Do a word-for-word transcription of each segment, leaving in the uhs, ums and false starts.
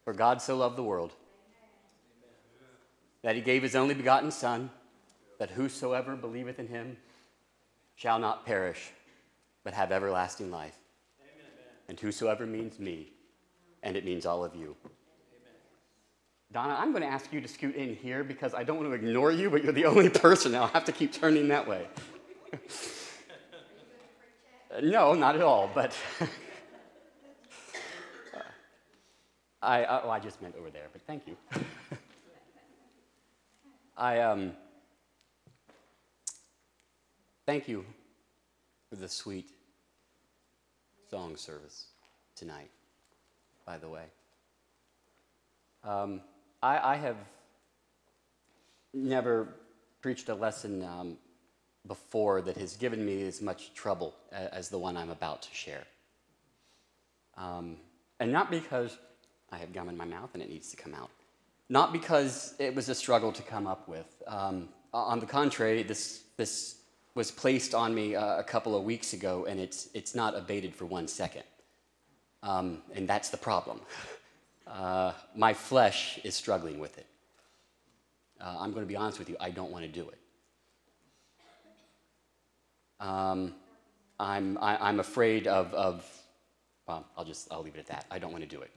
For God so loved the world that he gave his only begotten Son, that whosoever believeth in him shall not perish, but have everlasting life. Amen. And whosoever means me, and it means all of you. Amen. Donna, I'm going to ask you to scoot in here because I don't want to ignore you, but you're the only person. I'll have to keep turning that way. No, not at all, but I, uh, oh, I just meant over there, but thank you. I um, thank you for the sweet song service tonight, by the way. Um, I, I have never preached a lesson um, before that has given me as much trouble as the one I'm about to share. Um, and not because I have gum in my mouth and it needs to come out. Not because it was a struggle to come up with. Um, on the contrary, this this was placed on me uh, a couple of weeks ago, and it's it's not abated for one second. Um, and that's the problem. Uh, my flesh is struggling with it. Uh, I'm going to be honest with you, I don't want to do it. Um, I'm I, I'm afraid of of. Well, I'll just I'll leave it at that. I don't want to do it.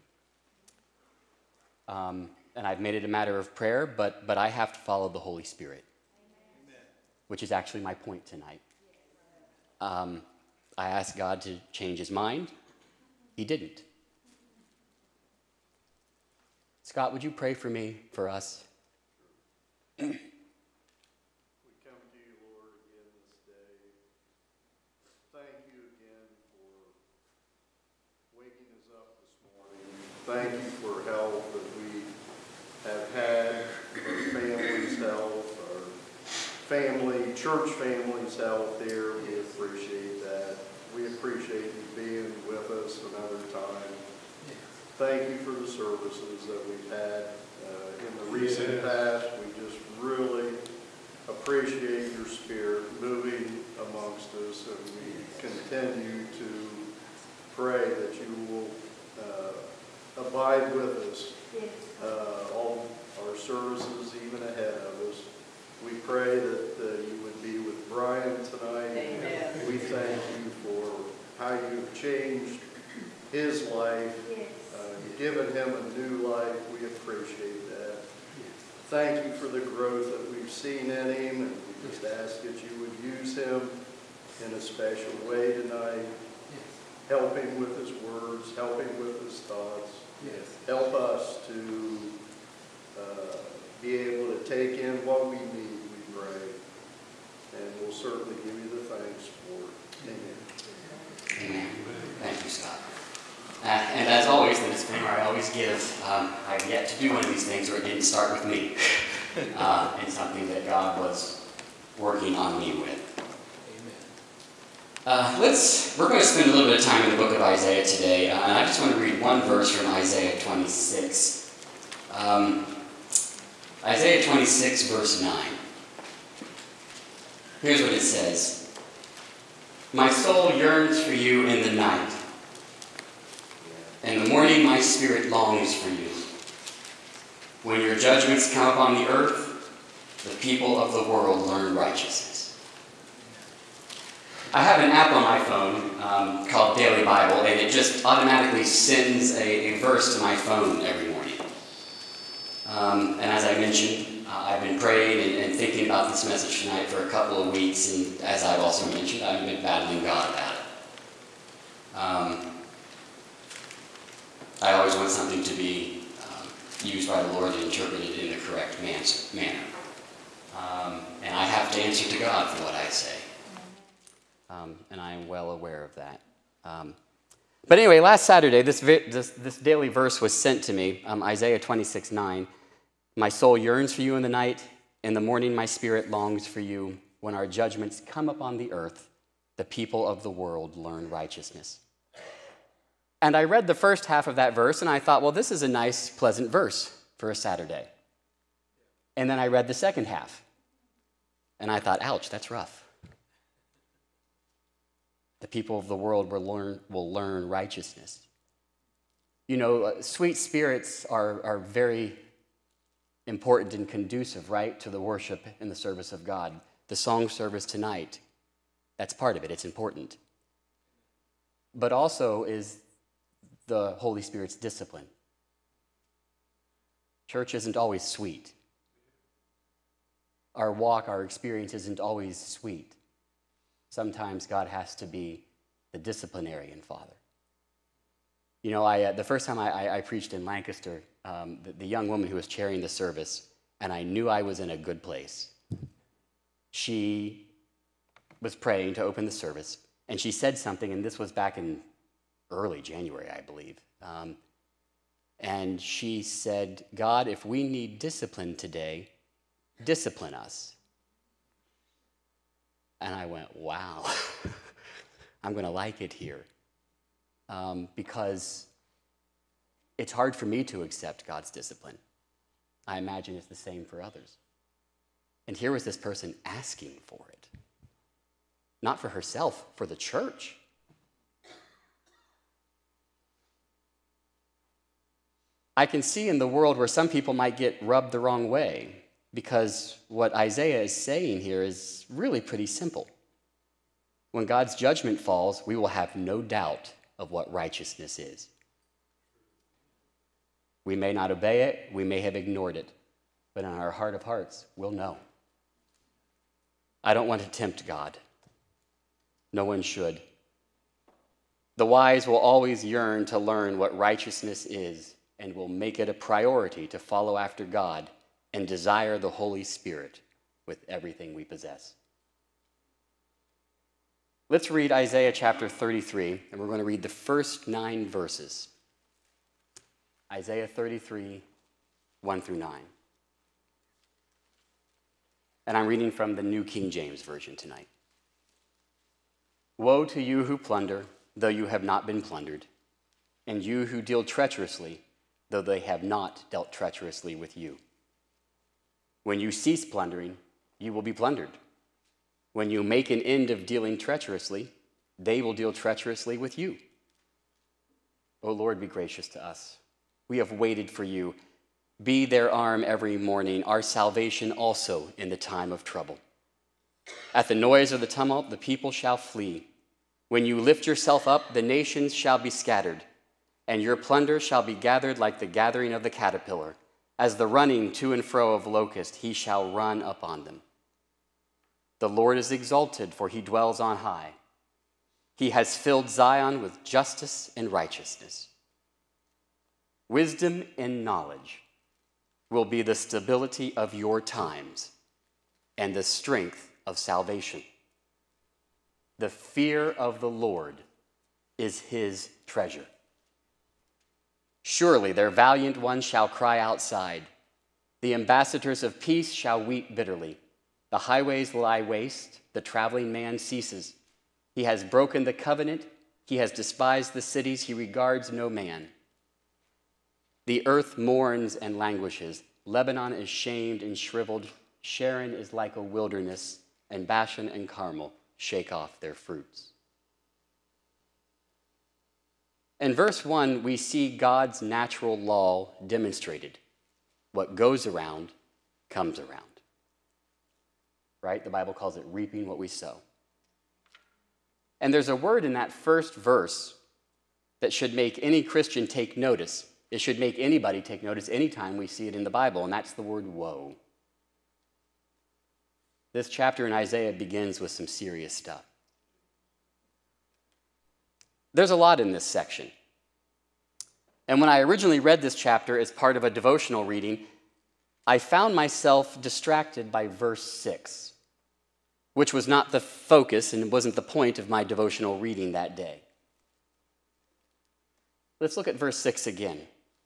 Um, and I've made it a matter of prayer, but but I have to follow the Holy Spirit, Amen. Which is actually my point tonight. Um, I asked God to change his mind. He didn't. Scott, would you pray for me, for us? We come to you, Lord, again this day. Thank you again for waking us up this morning. Thank you for health that we have had, our family's health, our family, church family's health here. We appreciate that. We appreciate you being with us another time. Thank you for the services that we've had uh, in the recent past. We just really appreciate your spirit moving amongst us, and we continue to pray that you will uh, abide with us, uh, all our services even ahead of us. We pray that uh, you would be with Brian tonight. Amen. We thank you for how you've changed his life. Yes. Uh, you've given him a new life. We appreciate that. Thank you for the growth that we've seen in him, and we just ask that you would use him in a special way tonight. Help him with his words. Help him with his thoughts. Yes. Help us to uh, be able to take in what we need, we pray. And we'll certainly give you the thanks for it. Amen. Amen. Thank you, Scott. Uh, and as always, the disclaimer I always give, um, I've yet to do one of these things where it didn't start with me. uh, and something that God was working on me with. Uh, let's, we're going to spend a little bit of time in the book of Isaiah today, uh, and I just want to read one verse from Isaiah twenty-six. Um, Isaiah twenty-six, verse nine. Here's what it says. My soul yearns for you in the night. In the morning my spirit longs for you. When your judgments come upon the earth, the people of the world learn righteousness. I have an app on my phone um, called Daily Bible, and it just automatically sends a, a verse to my phone every morning. Um, and as I mentioned, uh, I've been praying and, and thinking about this message tonight for a couple of weeks, and as I've also mentioned, I've been battling God about it. Um, I always want something to be um, used by the Lord and interpreted in the correct man- manner. Um, and I have to answer to God for what I say. Um, and I am well aware of that. Um, but anyway, last Saturday, this, vi- this, this daily verse was sent to me, um, Isaiah twenty-six nine. My soul yearns for you in the night. In the morning my spirit longs for you. When our judgments come upon the earth, the people of the world learn righteousness. And I read the first half of that verse, and I thought, well, this is a nice, pleasant verse for a Saturday. And then I read the second half, and I thought, ouch, that's rough. The people of the world will learn, will learn righteousness. You know, uh, sweet spirits are, are very important and conducive, right, to the worship and the service of God. The song service tonight, that's part of it. It's important. But also is the Holy Spirit's discipline. Church isn't always sweet. Our walk, our experience isn't always sweet. Sometimes God has to be the disciplinarian father. You know, I, uh, the first time I, I, I preached in Lancaster, um, the, the young woman who was chairing the service, and I knew I was in a good place. She was praying to open the service, and she said something, and this was back in early January, I believe. Um, and she said, God, if we need discipline today, discipline us. And I went, wow, I'm going to like it here. Um, because it's hard for me to accept God's discipline. I imagine it's the same for others. And here was this person asking for it. Not for herself, for the church. I can see in the world where some people might get rubbed the wrong way, because what Isaiah is saying here is really pretty simple. When God's judgment falls, we will have no doubt of what righteousness is. We may not obey it, we may have ignored it, but in our heart of hearts, we'll know. I don't want to tempt God. No one should. The wise will always yearn to learn what righteousness is and will make it a priority to follow after God and desire the Holy Spirit with everything we possess. Let's read Isaiah chapter thirty-three, and we're going to read the first nine verses. Isaiah thirty-three, one through nine. And I'm reading from the New King James Version tonight. Woe to you who plunder, though you have not been plundered, and you who deal treacherously, though they have not dealt treacherously with you. When you cease plundering, you will be plundered. When you make an end of dealing treacherously, they will deal treacherously with you. O Lord, be gracious to us. We have waited for you. Be their arm every morning, our salvation also in the time of trouble. At the noise of the tumult, the people shall flee. When you lift yourself up, the nations shall be scattered, and your plunder shall be gathered like the gathering of the caterpillar. As the running to and fro of locust, he shall run upon them. The Lord is exalted, for he dwells on high. He has filled Zion with justice and righteousness. Wisdom and knowledge will be the stability of your times and the strength of salvation. The fear of the Lord is his treasure. Surely their valiant ones shall cry outside. The ambassadors of peace shall weep bitterly. The highways lie waste, the traveling man ceases. He has broken the covenant, he has despised the cities, he regards no man. The earth mourns and languishes. Lebanon is shamed and shriveled. Sharon is like a wilderness, and Bashan and Carmel shake off their fruits. In verse one, we see God's natural law demonstrated. What goes around comes around. Right? The Bible calls it reaping what we sow. And there's a word in that first verse that should make any Christian take notice. It should make anybody take notice anytime we see it in the Bible, and that's the word woe. This chapter in Isaiah begins with some serious stuff. There's a lot in this section. And when I originally read this chapter as part of a devotional reading, I found myself distracted by verse six, which was not the focus and wasn't the point of my devotional reading that day. Let's look at verse six again.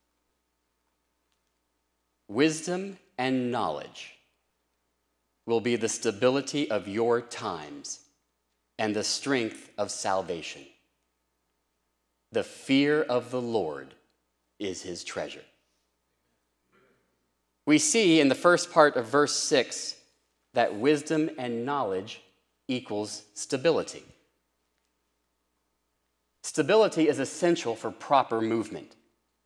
Wisdom and knowledge will be the stability of your times and the strength of salvation. The fear of the Lord is his treasure. We see in the first part of verse six that wisdom and knowledge equals stability. Stability is essential for proper movement.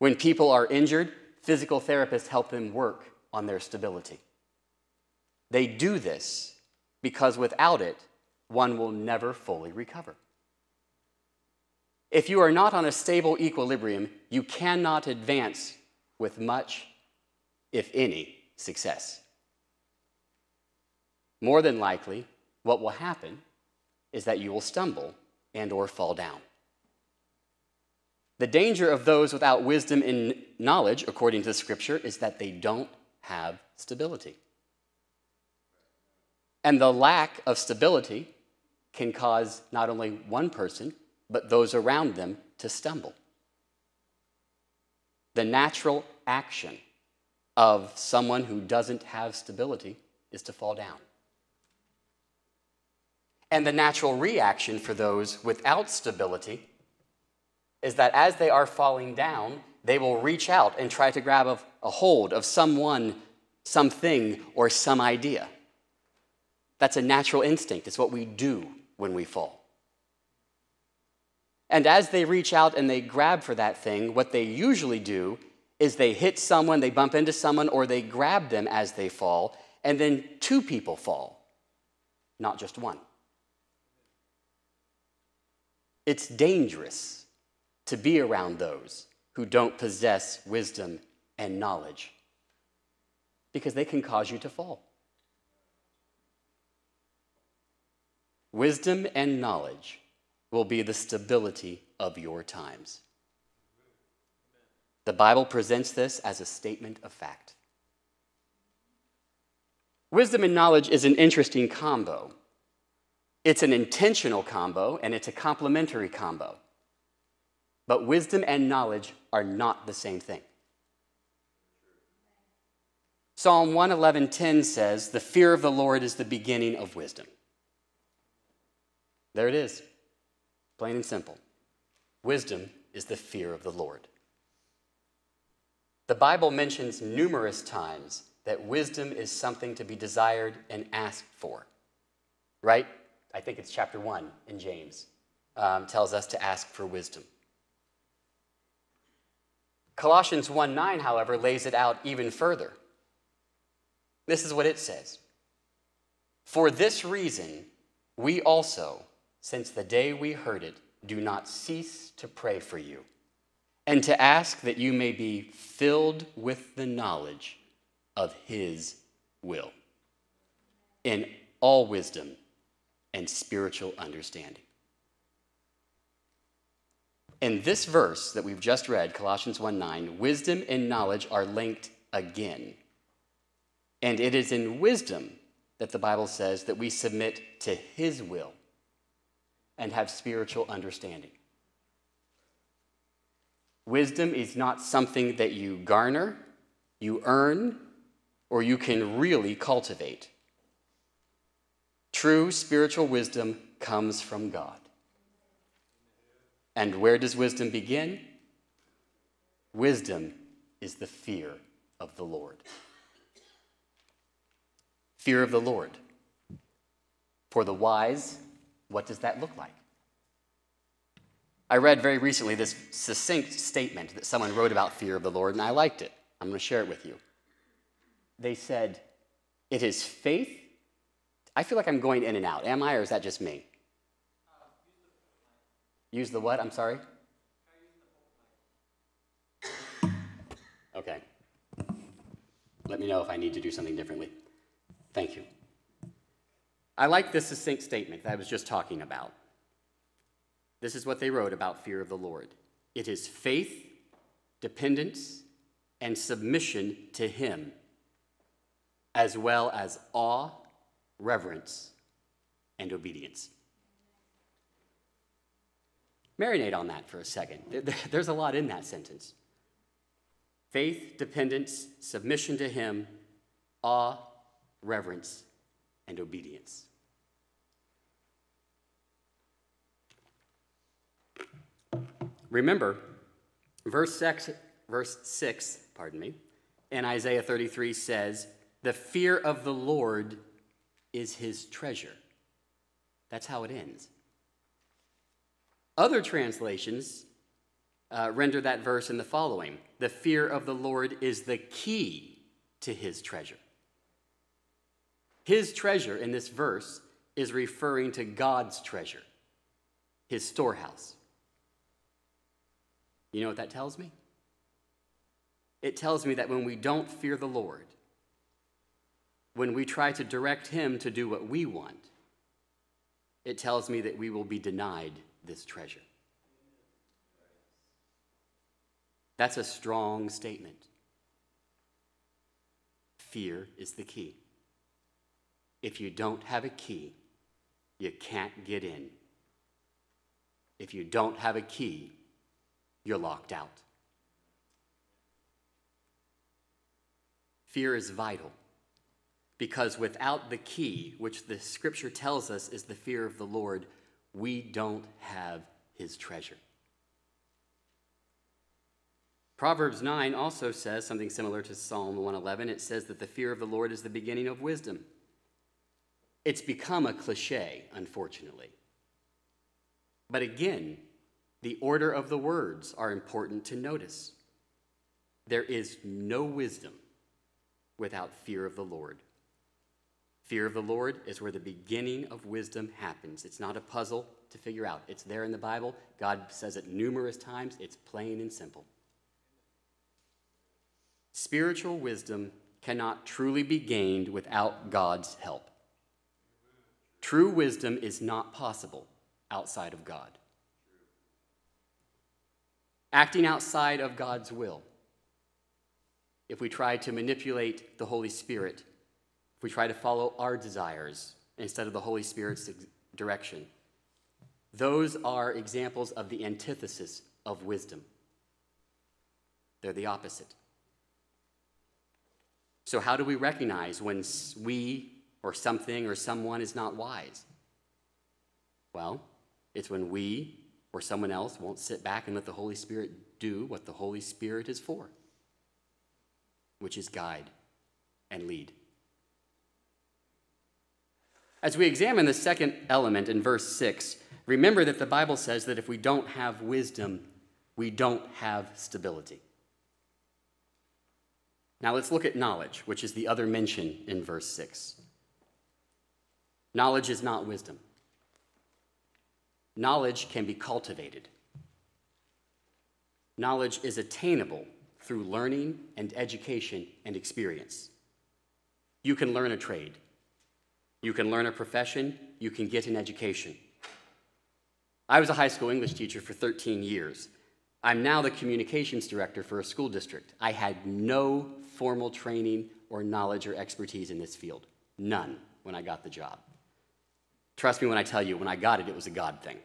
When people are injured, physical therapists help them work on their stability. They do this because without it, one will never fully recover. If you are not on a stable equilibrium, you cannot advance with much, if any, success. More than likely, what will happen is that you will stumble and or fall down. The danger of those without wisdom and knowledge, according to the scripture, is that they don't have stability. And the lack of stability can cause not only one person, but those around them to stumble. The natural action of someone who doesn't have stability is to fall down. And the natural reaction for those without stability is that as they are falling down, they will reach out and try to grab a, a hold of someone, something, or some idea. That's a natural instinct. It's what we do when we fall. And as they reach out and they grab for that thing, what they usually do is they hit someone, they bump into someone, or they grab them as they fall, and then two people fall, not just one. It's dangerous to be around those who don't possess wisdom and knowledge because they can cause you to fall. Wisdom and knowledge will be the stability of your times. The Bible presents this as a statement of fact. Wisdom and knowledge is an interesting combo. It's an intentional combo, and it's a complementary combo. But wisdom and knowledge are not the same thing. Psalm one eleven ten says, "The fear of the Lord is the beginning of wisdom." There it is, plain and simple. Wisdom is the fear of the Lord. The Bible mentions numerous times that wisdom is something to be desired and asked for, right? I think it's chapter one in James, um, tells us to ask for wisdom. Colossians one nine, however, lays it out even further. This is what it says. "For this reason, we also, since the day we heard it, do not cease to pray for you, and to ask that you may be filled with the knowledge of his will, in all wisdom and spiritual understanding." In this verse that we've just read, Colossians one nine, wisdom and knowledge are linked again. And it is in wisdom that the Bible says that we submit to his will and have spiritual understanding. Wisdom is not something that you garner, you earn, or you can really cultivate. True spiritual wisdom comes from God. And where does wisdom begin? Wisdom is the fear of the Lord. Fear of the Lord. For the wise, what does that look like? I read very recently this succinct statement that someone wrote about fear of the Lord, and I liked it. I'm going to share it with you. They said, "It is faith." I feel like I'm going in and out. Am I, or is that just me? Use the what? I'm sorry? Okay. Let me know if I need to do something differently. Thank you. I like this succinct statement that I was just talking about. This is what they wrote about fear of the Lord. "It is faith, dependence, and submission to him, as well as awe, reverence, and obedience." Marinate on that for a second. There's a lot in that sentence. Faith, dependence, submission to him, awe, reverence, and obedience. Remember, verse six, verse six, pardon me, in Isaiah thirty-three says, "The fear of the Lord is his treasure." That's how it ends. Other translations uh, render that verse in the following: the fear of the Lord is the key to his treasure. His treasure in this verse is referring to God's treasure, his storehouse. You know what that tells me? It tells me that when we don't fear the Lord, when we try to direct him to do what we want, it tells me that we will be denied this treasure. That's a strong statement. Fear is the key. If you don't have a key, you can't get in. If you don't have a key, you're locked out. Fear is vital because without the key, which the scripture tells us is the fear of the Lord, we don't have his treasure. Proverbs nine also says something similar to Psalm one eleven. It says that the fear of the Lord is the beginning of wisdom. It's become a cliche, unfortunately. But again, the order of the words are important to notice. There is no wisdom without fear of the Lord. Fear of the Lord is where the beginning of wisdom happens. It's not a puzzle to figure out. It's there in the Bible. God says it numerous times. It's plain and simple. Spiritual wisdom cannot truly be gained without God's help. True wisdom is not possible outside of God. Acting outside of God's will, if we try to manipulate the Holy Spirit, if we try to follow our desires instead of the Holy Spirit's direction, those are examples of the antithesis of wisdom. They're the opposite. So how do we recognize when we or something or someone is not wise? Well, it's when we or someone else won't sit back and let the Holy Spirit do what the Holy Spirit is for, which is guide and lead. As we examine the second element in verse six, remember that the Bible says that if we don't have wisdom, we don't have stability. Now let's look at knowledge, which is the other mention in verse six. Knowledge is not wisdom. Knowledge can be cultivated. Knowledge is attainable through learning and education and experience. You can learn a trade. You can learn a profession. You can get an education. I was a high school English teacher for thirteen years. I'm now the communications director for a school district. I had no formal training or knowledge or expertise in this field. None when I got the job. Trust me when I tell you, when I got it, it was a God thing.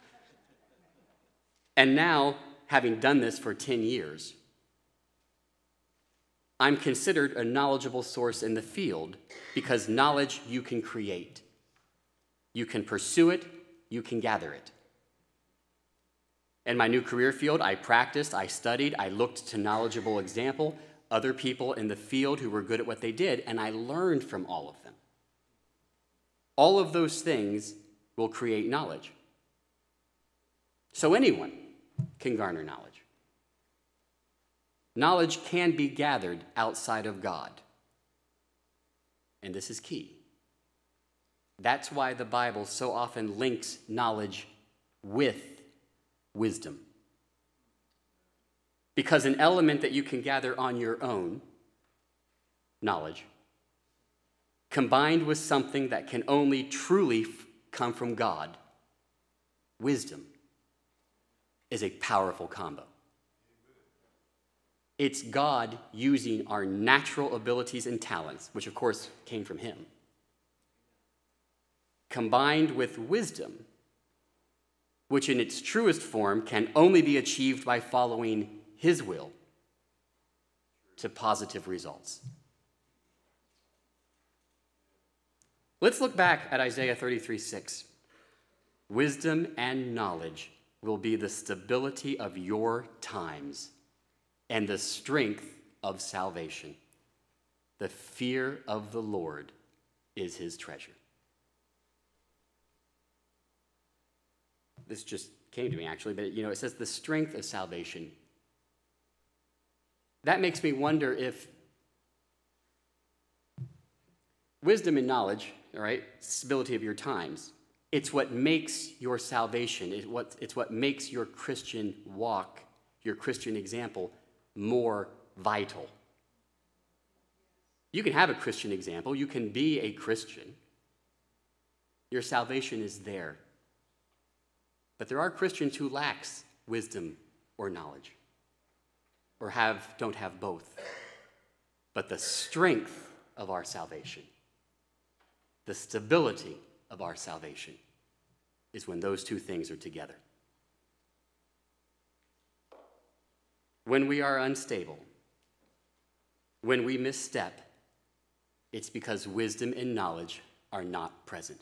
And now, having done this for ten years, I'm considered a knowledgeable source in the field because knowledge you can create. You can pursue it, you can gather it. In my new career field, I practiced, I studied, I looked to knowledgeable example, other people in the field who were good at what they did, and I learned from all of them. All of those things will create knowledge. So anyone can garner knowledge. Knowledge can be gathered outside of God. And this is key. That's why the Bible so often links knowledge with wisdom. Because an element that you can gather on your own, knowledge, combined with something that can only truly f- come from God, wisdom, is a powerful combo. It's God using our natural abilities and talents, which of course came from him, combined with wisdom, which in its truest form can only be achieved by following his will to positive results. Let's look back at Isaiah thirty-three six. Wisdom and knowledge will be the stability of your times and the strength of salvation. The fear of the Lord is his treasure. This just came to me actually, but you know, it says the strength of salvation. That makes me wonder if wisdom and knowledge, all right, stability of your times, it's what makes your salvation, it's what, it's what makes your Christian walk, your Christian example, more vital. You can have a Christian example. You can be a Christian. Your salvation is there. But there are Christians who lack wisdom or knowledge, or have don't have both. But the strength of our salvation, the stability of our salvation, is when those two things are together. When we are unstable, when we misstep, it's because wisdom and knowledge are not present.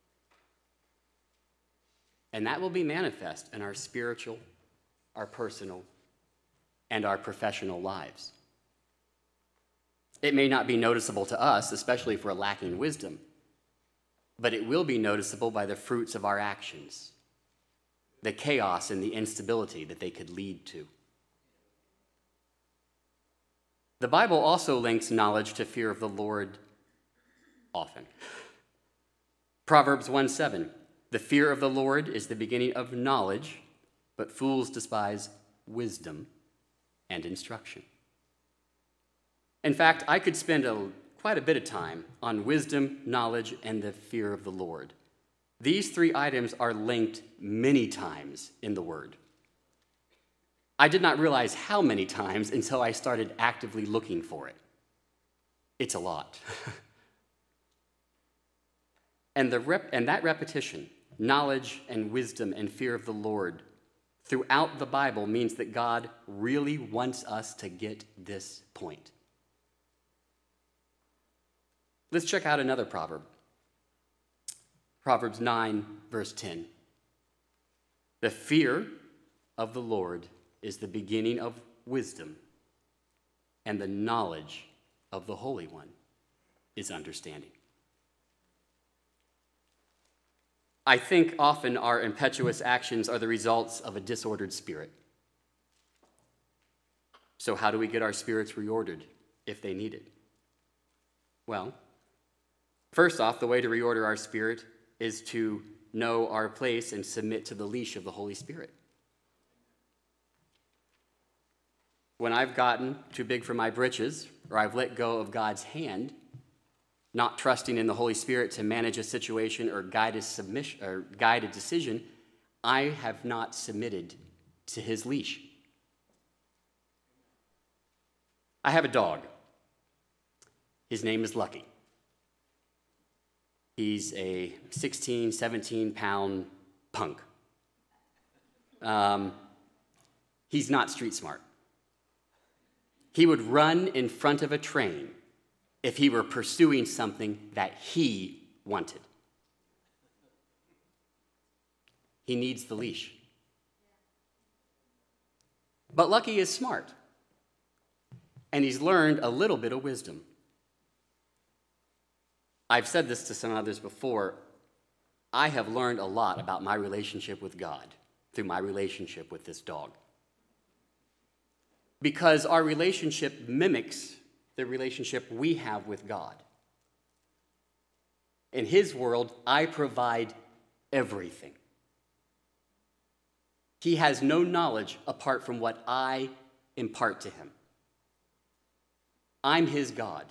And that will be manifest in our spiritual, our personal, and our professional lives. It may not be noticeable to us, especially if we're lacking wisdom, but it will be noticeable by the fruits of our actions, the chaos and the instability that they could lead to. The Bible also links knowledge to fear of the Lord often. Proverbs one seven, the fear of the Lord is the beginning of knowledge, but fools despise wisdom and instruction. In fact, I could spend a, quite a bit of time on wisdom, knowledge, and the fear of the Lord. These three items are linked many times in the Word. I did not realize how many times until I started actively looking for it. It's a lot. and, the rep- and that repetition, knowledge and wisdom and fear of the Lord, throughout the Bible means that God really wants us to get this point. Let's check out another proverb. Proverbs nine, verse ten. The fear of the Lord is the beginning of wisdom, and the knowledge of the Holy One is understanding. I think often our impetuous actions are the results of a disordered spirit. So how do we get our spirits reordered if they need it? Well, first off, the way to reorder our spirit is to know our place and submit to the leash of the Holy Spirit. When I've gotten too big for my britches, or I've let go of God's hand, not trusting in the Holy Spirit to manage a situation or guide a submission or guide a decision, I have not submitted to his leash. I have a dog. His name is Lucky. He's a sixteen, seventeen pound punk. Um, he's not street smart. He would run in front of a train if he were pursuing something that he wanted. He needs the leash. But Lucky is smart, and he's learned a little bit of wisdom. I've said this to some others before. I have learned a lot about my relationship with God through my relationship with this dog. Because our relationship mimics the relationship we have with God. In his world, I provide everything. He has no knowledge apart from what I impart to him. I'm his God.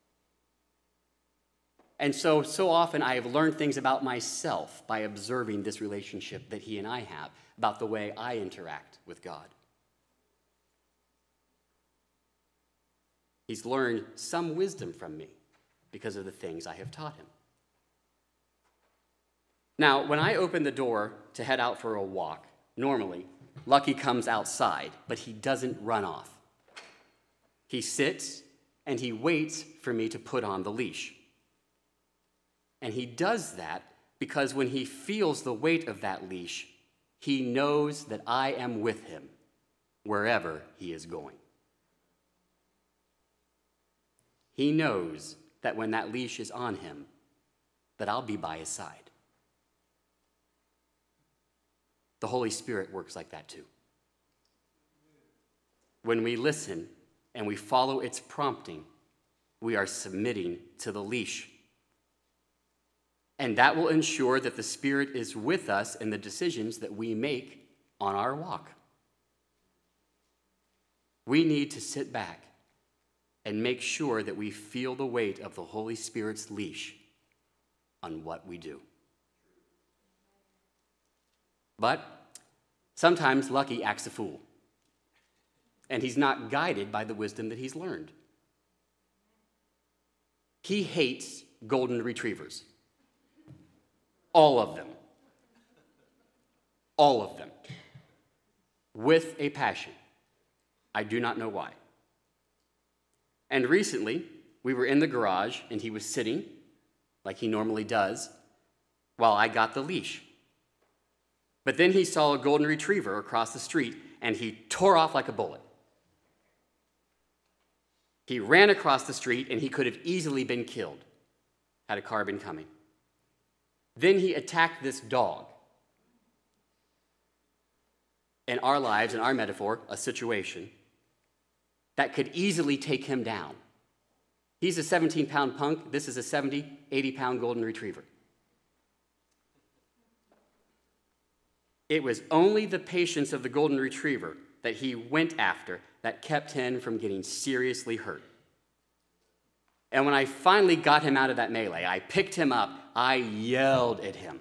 And so, so often I have learned things about myself by observing this relationship that he and I have, about the way I interact with God. He's learned some wisdom from me because of the things I have taught him. Now, when I open the door to head out for a walk, normally, Lucky comes outside, but he doesn't run off. He sits and he waits for me to put on the leash. And he does that because when he feels the weight of that leash, he knows that I am with him wherever he is going. He knows that when that leash is on him, that I'll be by his side. The Holy Spirit works like that too. When we listen and we follow its prompting, we are submitting to the leash. And that will ensure that the Spirit is with us in the decisions that we make on our walk. We need to sit back and make sure that we feel the weight of the Holy Spirit's leash on what we do. But sometimes Lucky acts a fool, and he's not guided by the wisdom that he's learned. He hates golden retrievers. All of them. All of them. With a passion. I do not know why. And recently, we were in the garage, and he was sitting, like he normally does, while I got the leash. But then he saw a golden retriever across the street, and he tore off like a bullet. He ran across the street, and he could have easily been killed had a car been coming. Then he attacked this dog. In our lives, in our metaphor, a situation that could easily take him down. He's a seventeen-pound punk. This is a seventy, eighty-pound golden retriever. It was only the patience of the golden retriever that he went after that kept him from getting seriously hurt. And when I finally got him out of that melee, I picked him up, I yelled at him.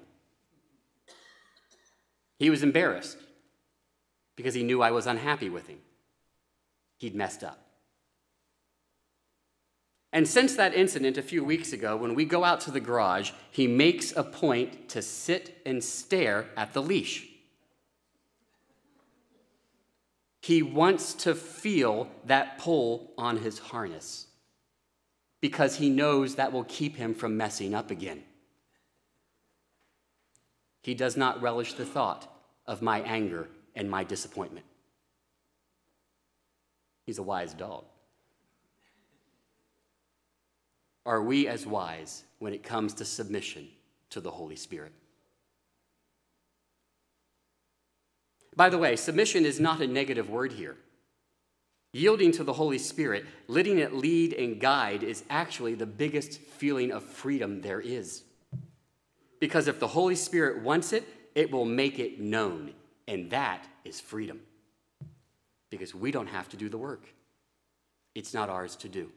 He was embarrassed because he knew I was unhappy with him. He'd messed up. And since that incident a few weeks ago, when we go out to the garage, he makes a point to sit and stare at the leash. He wants to feel that pull on his harness because he knows that will keep him from messing up again. He does not relish the thought of my anger and my disappointment. He's a wise dog. Are we as wise when it comes to submission to the Holy Spirit? By the way, submission is not a negative word here. Yielding to the Holy Spirit, letting it lead and guide, is actually the biggest feeling of freedom there is. Because if the Holy Spirit wants it, it will make it known, and that is freedom. Because we don't have to do the work. It's not ours to do.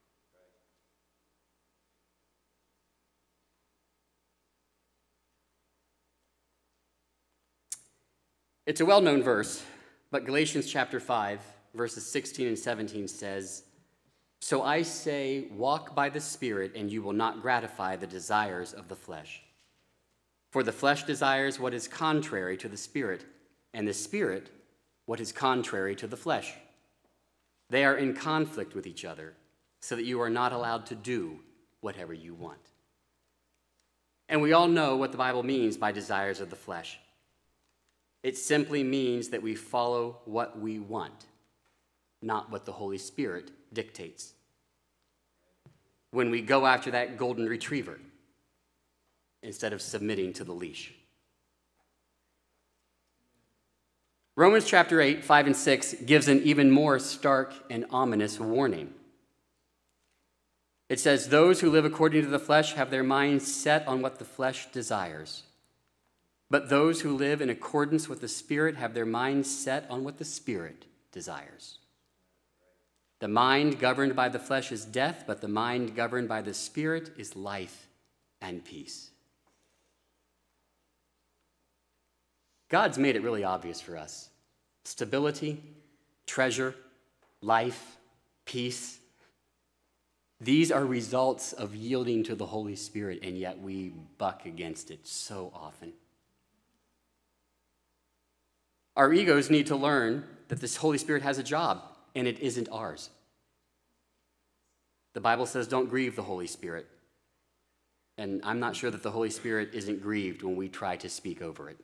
It's a well-known verse, but Galatians chapter five, verses sixteen and seventeen says, "So I say, walk by the Spirit, and you will not gratify the desires of the flesh. For the flesh desires what is contrary to the Spirit, and the Spirit what is contrary to the flesh. They are in conflict with each other, so that you are not allowed to do whatever you want." And we all know what the Bible means by desires of the flesh. It simply means that we follow what we want, not what the Holy Spirit dictates. When we go after that golden retriever instead of submitting to the leash. Romans chapter eight, five and six gives an even more stark and ominous warning. It says, "Those who live according to the flesh have their minds set on what the flesh desires. But those who live in accordance with the Spirit have their minds set on what the Spirit desires. The mind governed by the flesh is death, but the mind governed by the Spirit is life and peace." God's made it really obvious for us. Stability, treasure, life, peace. These are results of yielding to the Holy Spirit, and yet we buck against it so often. Our egos need to learn that this Holy Spirit has a job, and it isn't ours. The Bible says don't grieve the Holy Spirit. And I'm not sure that the Holy Spirit isn't grieved when we try to speak over it.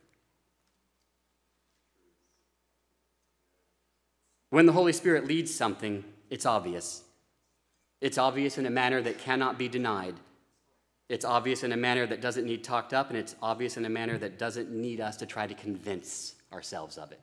When the Holy Spirit leads something, it's obvious. It's obvious in a manner that cannot be denied. It's obvious in a manner that doesn't need talked up, and it's obvious in a manner that doesn't need us to try to convince ourselves of it.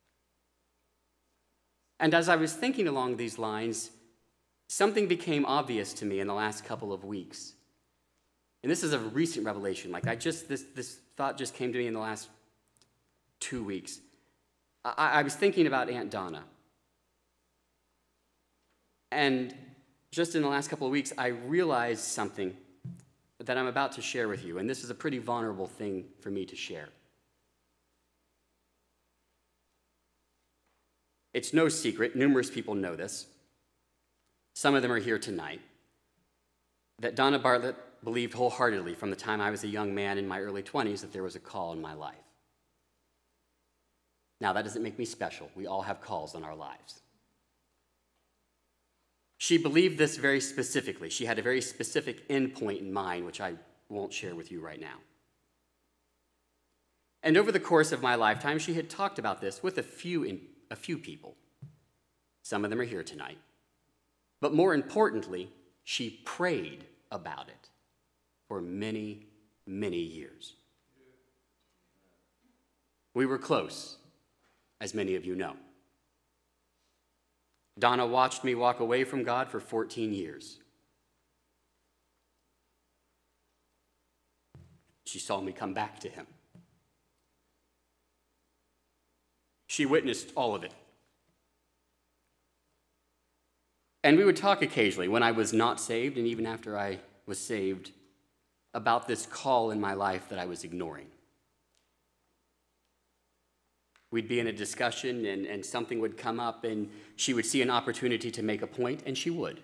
And as I was thinking along these lines, something became obvious to me in the last couple of weeks. And this is a recent revelation. Like I just, this, this thought just came to me in the last two weeks. I, I was thinking about Aunt Donna. And just in the last couple of weeks, I realized something that I'm about to share with you. And this is a pretty vulnerable thing for me to share. It's no secret, numerous people know this, some of them are here tonight, that Donna Bartlett believed wholeheartedly from the time I was a young man in my early twenties that there was a call in my life. Now, that doesn't make me special. We all have calls in our lives. She believed this very specifically. She had a very specific endpoint in mind, which I won't share with you right now. And over the course of my lifetime, she had talked about this with a few in a few people. Some of them are here tonight. But more importantly, she prayed about it for many, many years. We were close, as many of you know. Donna watched me walk away from God for fourteen years. She saw me come back to him. She witnessed all of it. And we would talk occasionally when I was not saved, and even after I was saved, about this call in my life that I was ignoring. We'd be in a discussion, and, and something would come up, and she would see an opportunity to make a point, and she would.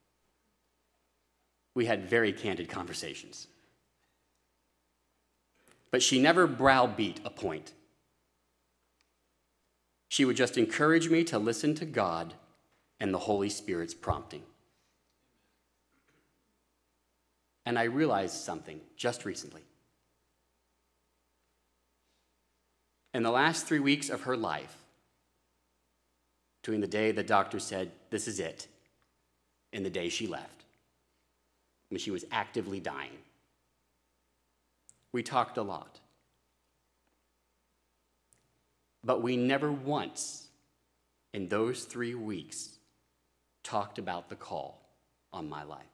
We had very candid conversations. But she never browbeat a point. She would just encourage me to listen to God and the Holy Spirit's prompting. And I realized something just recently. In the last three weeks of her life, between the day the doctor said, "This is it," and the day she left, when she was actively dying, we talked a lot. But we never once in those three weeks talked about the call on my life.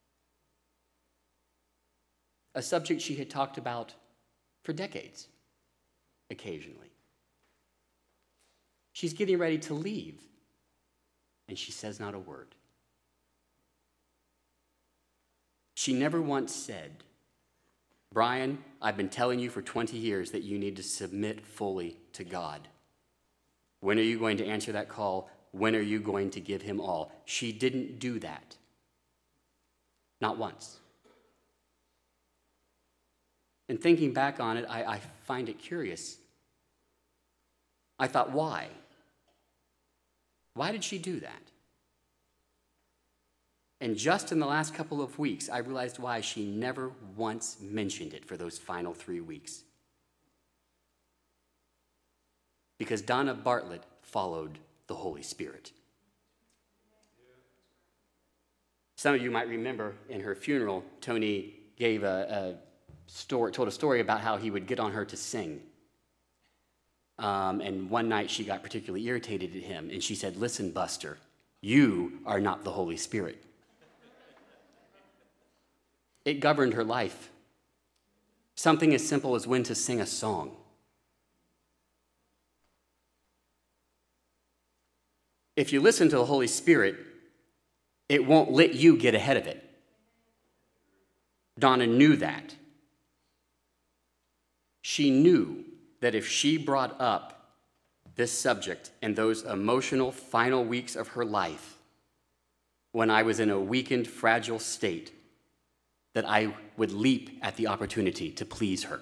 A subject she had talked about for decades, occasionally. She's getting ready to leave, and she says not a word. She never once said, "Brian, I've been telling you for twenty years that you need to submit fully to God. When are you going to answer that call? When are you going to give him all?" She didn't do that. Not once. And thinking back on it, I, I find it curious. I thought, why? Why did she do that? And just in the last couple of weeks, I realized why she never once mentioned it for those final three weeks. Because Donna Bartlett followed the Holy Spirit. Some of you might remember in her funeral, Tony gave a, a story, told a story about how he would get on her to sing. Um, and one night she got particularly irritated at him, and she said, "Listen, Buster, you are not the Holy Spirit." It governed her life. Something as simple as when to sing a song. If you listen to the Holy Spirit, it won't let you get ahead of it. Donna knew that. She knew that if she brought up this subject in those emotional final weeks of her life, when I was in a weakened, fragile state, that I would leap at the opportunity to please her.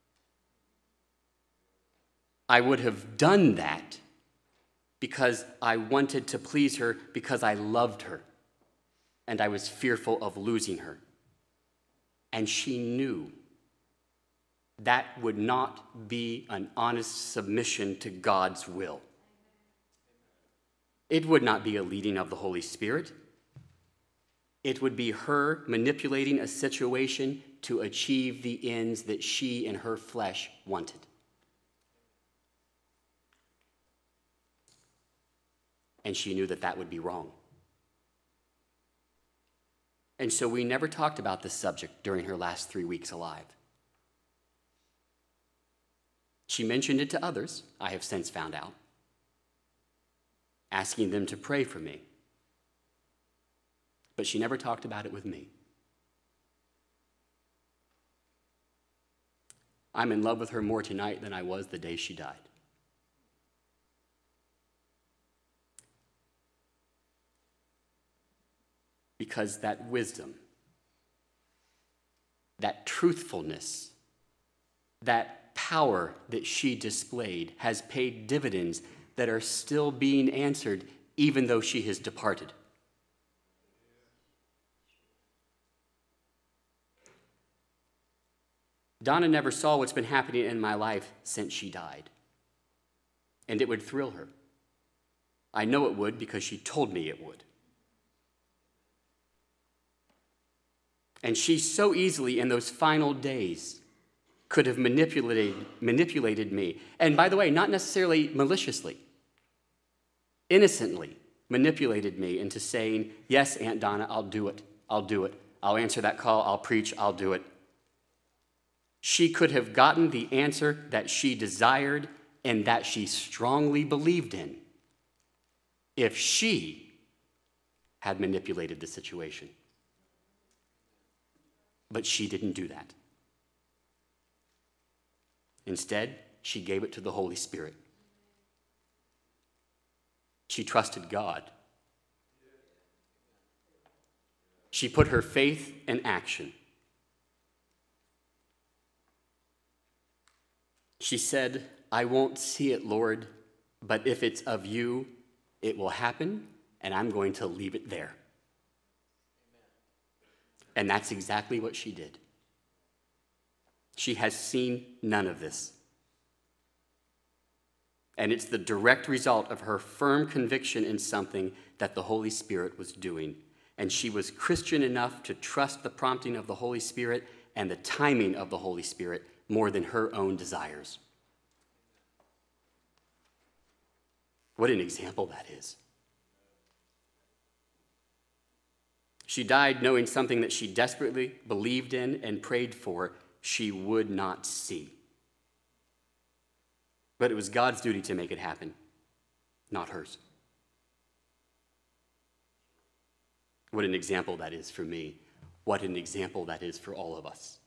I would have done that because I wanted to please her, because I loved her, and I was fearful of losing her. And she knew that would not be an honest submission to God's will. It would not be a leading of the Holy Spirit. It would be her manipulating a situation to achieve the ends that she and her flesh wanted. And she knew that that would be wrong. And so we never talked about this subject during her last three weeks alive. She mentioned it to others, I have since found out, asking them to pray for me. But she never talked about it with me. I'm in love with her more tonight than I was the day she died. Because that wisdom, that truthfulness, that power that she displayed has paid dividends that are still being answered even though she has departed. Donna never saw what's been happening in my life since she died, and it would thrill her. I know it would because she told me it would. And she so easily, in those final days, could have manipulated, manipulated me. And by the way, not necessarily maliciously, innocently manipulated me into saying, yes, Aunt Donna, I'll do it. I'll do it. I'll answer that call. I'll preach. I'll do it. She could have gotten the answer that she desired and that she strongly believed in if she had manipulated the situation. But she didn't do that. Instead, she gave it to the Holy Spirit. She trusted God. She put her faith in action. She said, I won't see it, Lord, but if it's of you, it will happen, and I'm going to leave it there. And that's exactly what she did. She has seen none of this. And it's the direct result of her firm conviction in something that the Holy Spirit was doing. And she was Christian enough to trust the prompting of the Holy Spirit and the timing of the Holy Spirit more than her own desires. What an example that is. She died knowing something that she desperately believed in and prayed for she would not see. But it was God's duty to make it happen, not hers. What an example that is for me. What an example that is for all of us.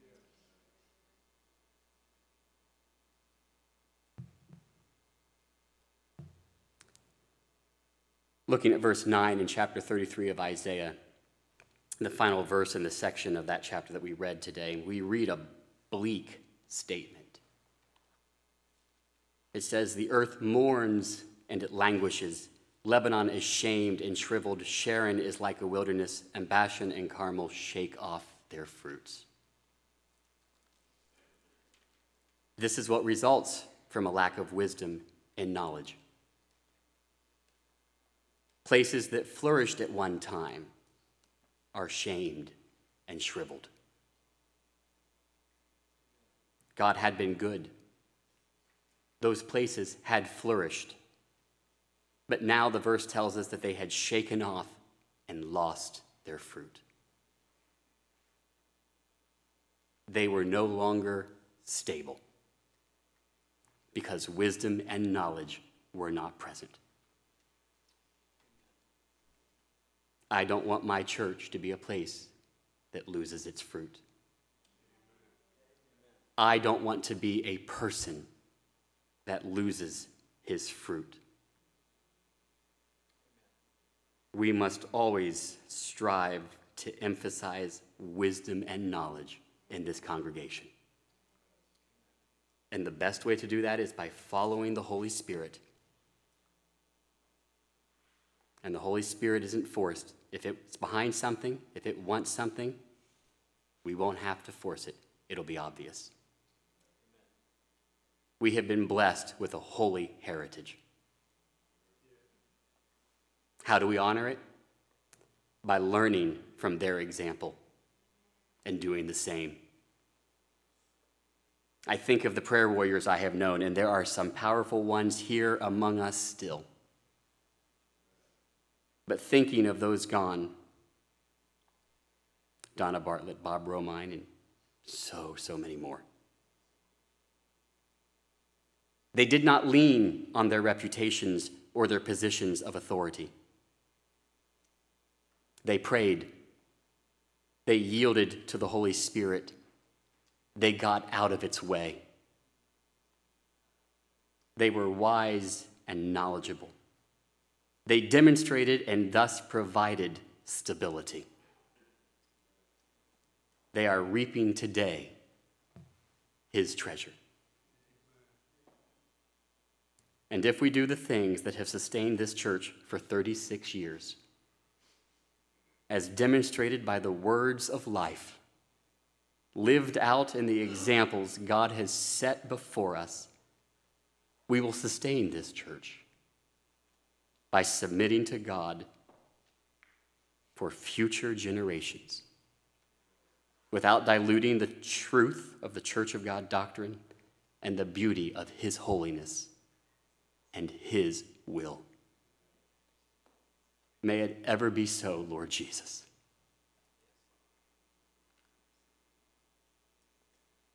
Looking at verse nine in chapter thirty-three of Isaiah, the final verse in the section of that chapter that we read today, we read a bleak statement. It says, the earth mourns and it languishes. Lebanon is shamed and shriveled. Sharon is like a wilderness, and Bashan and Carmel shake off their fruits. This is what results from a lack of wisdom and knowledge. Places that flourished at one time are shamed and shriveled. God had been good. Those places had flourished. But now the verse tells us that they had shaken off and lost their fruit. They were no longer stable because wisdom and knowledge were not present. I don't want my church to be a place that loses its fruit. I don't want to be a person that loses his fruit. We must always strive to emphasize wisdom and knowledge in this congregation. And the best way to do that is by following the Holy Spirit. And the Holy Spirit isn't forced. If it's behind something, if it wants something, we won't have to force it. It'll be obvious. We have been blessed with a holy heritage. How do we honor it? by learning from their example and doing the same. I think of the prayer warriors I have known, and there are some powerful ones here among us still. But thinking of those gone, Donna Bartlett, Bob Romine, and so, so many more. They did not lean on their reputations or their positions of authority. They prayed. They yielded to the Holy Spirit. They got out of its way. They were wise and knowledgeable. They demonstrated and thus provided stability. They are reaping today his treasure. And if we do the things that have sustained this church for thirty-six years, as demonstrated by the words of life, lived out in the examples God has set before us, we will sustain this church by submitting to God for future generations, without diluting the truth of the Church of God doctrine and the beauty of his holiness and his will. May it ever be so, Lord Jesus.